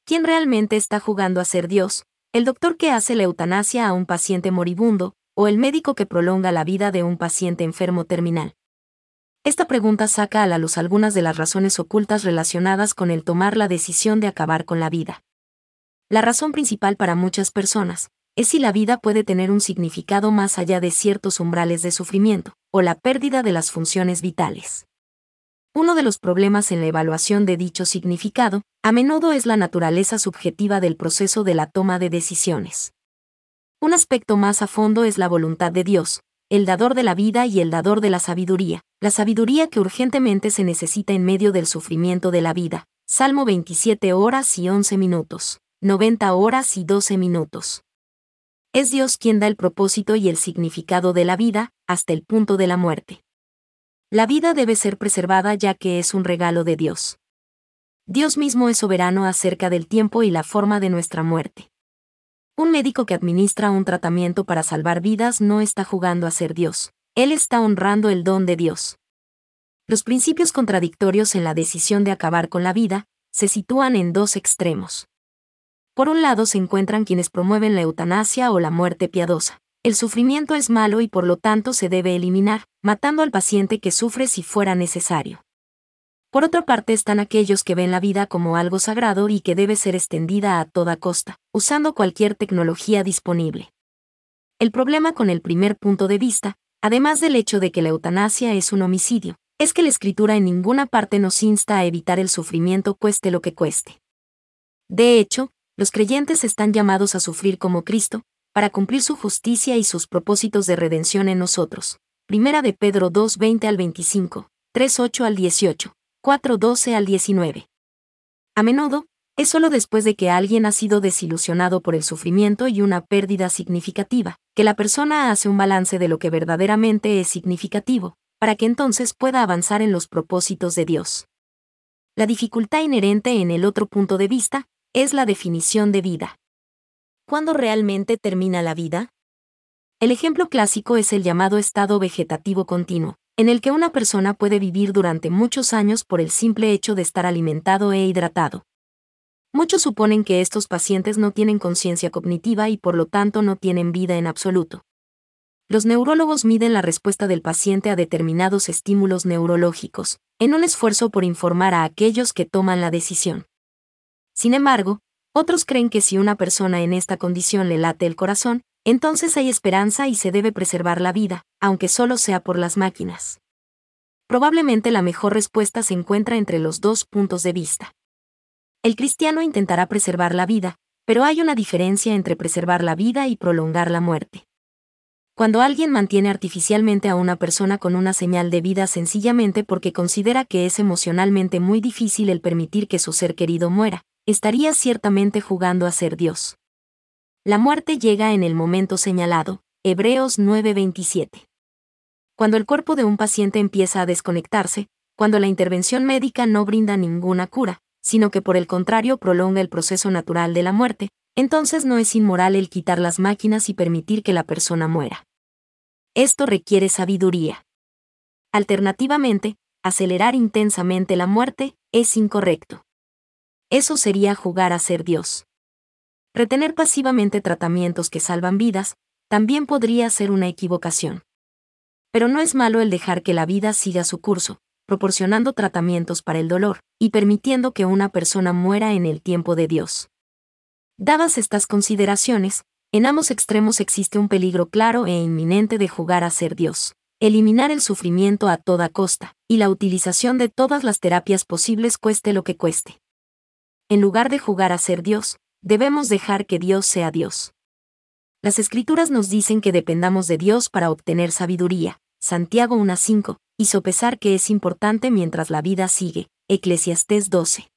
¿Quién realmente está jugando a ser Dios? ¿El doctor que hace la eutanasia a un paciente moribundo, o el médico que prolonga la vida de un paciente enfermo terminal? Esta pregunta saca a la luz algunas de las razones ocultas relacionadas con el tomar la decisión de acabar con la vida. La razón principal para muchas personas es si la vida puede tener un significado más allá de ciertos umbrales de sufrimiento, o la pérdida de las funciones vitales. Uno de los problemas en la evaluación de dicho significado, a menudo es la naturaleza subjetiva del proceso de la toma de decisiones. Un aspecto más a fondo es la voluntad de Dios, el dador de la vida y el dador de la sabiduría que urgentemente se necesita en medio del sufrimiento de la vida. Salmo 27 horas y 11 minutos, 90 horas y 12 minutos. Es Dios quien da el propósito y el significado de la vida, hasta el punto de la muerte. La vida debe ser preservada ya que es un regalo de Dios. Dios mismo es soberano acerca del tiempo y la forma de nuestra muerte. Un médico que administra un tratamiento para salvar vidas no está jugando a ser Dios, él está honrando el don de Dios. Los principios contradictorios en la decisión de acabar con la vida se sitúan en dos extremos. Por un lado se encuentran quienes promueven la eutanasia o la muerte piadosa. El sufrimiento es malo y por lo tanto se debe eliminar, matando al paciente que sufre si fuera necesario. Por otra parte están aquellos que ven la vida como algo sagrado y que debe ser extendida a toda costa, usando cualquier tecnología disponible. El problema con el primer punto de vista, además del hecho de que la eutanasia es un homicidio, es que la Escritura en ninguna parte nos insta a evitar el sufrimiento cueste lo que cueste. De hecho, los creyentes están llamados a sufrir como Cristo, para cumplir su justicia y sus propósitos de redención en nosotros. Primera de Pedro 2:20 al 25, 3:8 al 18, 4:12 al 19. A menudo, es solo después de que alguien ha sido desilusionado por el sufrimiento y una pérdida significativa, que la persona hace un balance de lo que verdaderamente es significativo, para que entonces pueda avanzar en los propósitos de Dios. La dificultad inherente en el otro punto de vista es la definición de vida. ¿Cuándo realmente termina la vida? El ejemplo clásico es el llamado estado vegetativo continuo, en el que una persona puede vivir durante muchos años por el simple hecho de estar alimentado e hidratado. Muchos suponen que estos pacientes no tienen conciencia cognitiva y por lo tanto no tienen vida en absoluto. Los neurólogos miden la respuesta del paciente a determinados estímulos neurológicos, en un esfuerzo por informar a aquellos que toman la decisión. Sin embargo, otros creen que si una persona en esta condición le late el corazón, entonces hay esperanza y se debe preservar la vida, aunque solo sea por las máquinas. Probablemente la mejor respuesta se encuentra entre los dos puntos de vista. El cristiano intentará preservar la vida, pero hay una diferencia entre preservar la vida y prolongar la muerte. Cuando alguien mantiene artificialmente a una persona con una señal de vida sencillamente porque considera que es emocionalmente muy difícil el permitir que su ser querido muera, estaría ciertamente jugando a ser Dios. La muerte llega en el momento señalado, Hebreos 9:27. Cuando el cuerpo de un paciente empieza a desconectarse, cuando la intervención médica no brinda ninguna cura, sino que por el contrario prolonga el proceso natural de la muerte, entonces no es inmoral el quitar las máquinas y permitir que la persona muera. Esto requiere sabiduría. Alternativamente, acelerar intensamente la muerte es incorrecto. Eso sería jugar a ser Dios. Retener pasivamente tratamientos que salvan vidas también podría ser una equivocación. Pero no es malo el dejar que la vida siga su curso, proporcionando tratamientos para el dolor y permitiendo que una persona muera en el tiempo de Dios. Dadas estas consideraciones, en ambos extremos existe un peligro claro e inminente de jugar a ser Dios, eliminar el sufrimiento a toda costa, y la utilización de todas las terapias posibles cueste lo que cueste. En lugar de jugar a ser Dios, debemos dejar que Dios sea Dios. Las Escrituras nos dicen que dependamos de Dios para obtener sabiduría, Santiago 1:5, y sopesar que es importante mientras la vida sigue, Eclesiastés 12.